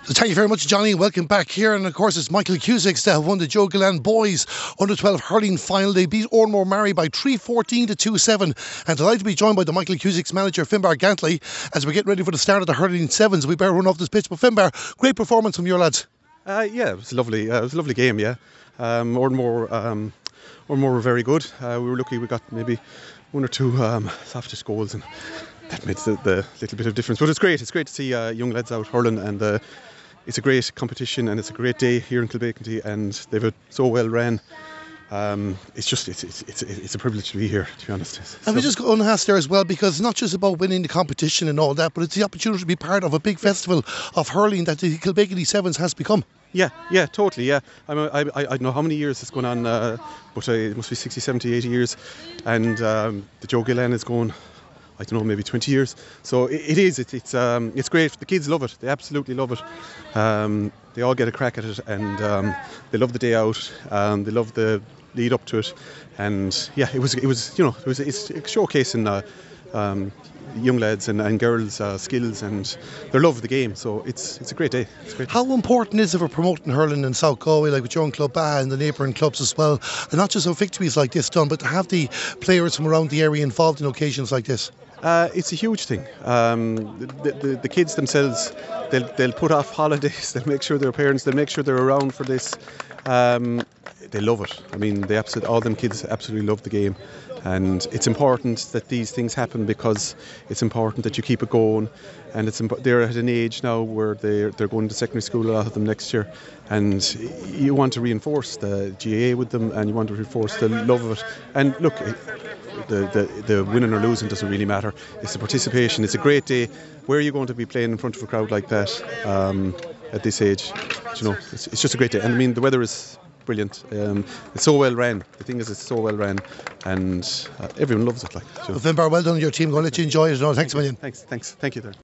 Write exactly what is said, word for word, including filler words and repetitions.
So thank you very much, Johnny. Welcome back here. And of course, it's Michael Cusack's that have won the Joe Gillan Boys under twelve hurling final. They beat Ormore Mary by three fourteen to two seven. And delighted to be joined by the Michael Cusack's manager, Finbar Gantley, as we get ready for the start of the hurling sevens. We better run off this pitch. But Finbar, great performance from your lads. Uh, yeah, it was lovely. Uh, it was a lovely game. Yeah, um, Ormore, um, Ormore were very good. Uh, we were lucky. We got maybe one or two um, softish goals, and that made the, the little bit of difference. But it's great. It's great to see uh, young lads out hurling, and uh, it's a great competition, and it's a great day here in Kilbeaconty, and they've it so well ran. Um, it's just it's, it's it's it's a privilege to be here, to be honest. It's and we just go on ask there as well, because it's not just about winning the competition and all that, but it's the opportunity to be part of a big festival of hurling that the Kilbeaconty Sevens has become. Yeah, yeah, totally, yeah. I'm a, I, I, I don't know how many years it's going on, uh, but uh, it must be sixty, seventy, eighty years. And um, the Joe Gillan is going, I don't know, maybe twenty years. So it, it is, it, it's um, it's great. The kids love it. They absolutely love it. Um, they all get a crack at it, and um, they love the day out. Um, they love the lead up to it. And yeah, it was, it was, you know, it was it's showcasing uh, um, young lads and, and girls' uh, skills and their love of the game. So it's it's a great day. It's great. How important is it for promoting hurling in South Galway, like with your own club Baha and the neighbouring clubs as well, and not just on victories like this done, but to have the players from around the area involved in occasions like this? Uh, it's a huge thing. Um, the, the, the kids themselves, they'll, they'll put off holidays, they'll make sure their parents, they'll make sure they're around for this. Um, they love it. I mean, they absolutely, all them kids absolutely love the game. And it's important that these things happen, because it's important that you keep it going. And it's imp- they're at an age now where they're, they're going to secondary school, a lot of them, next year. And you want to reinforce the G A A with them, and you want to reinforce the love of it. And look, the, the, the winning or losing doesn't really matter. It's the participation. It's a great day. Where are you going to be playing in front of a crowd like that um, at this age? You know, it's, it's just a great day. And I mean, the weather is brilliant. Um, it's so well ran. The thing is, it's so well ran, and uh, everyone loves it. Like, you know. Well, Finbar, well done to your team. Going to let you enjoy it. No, thanks a million. Thanks, thanks, thank you there.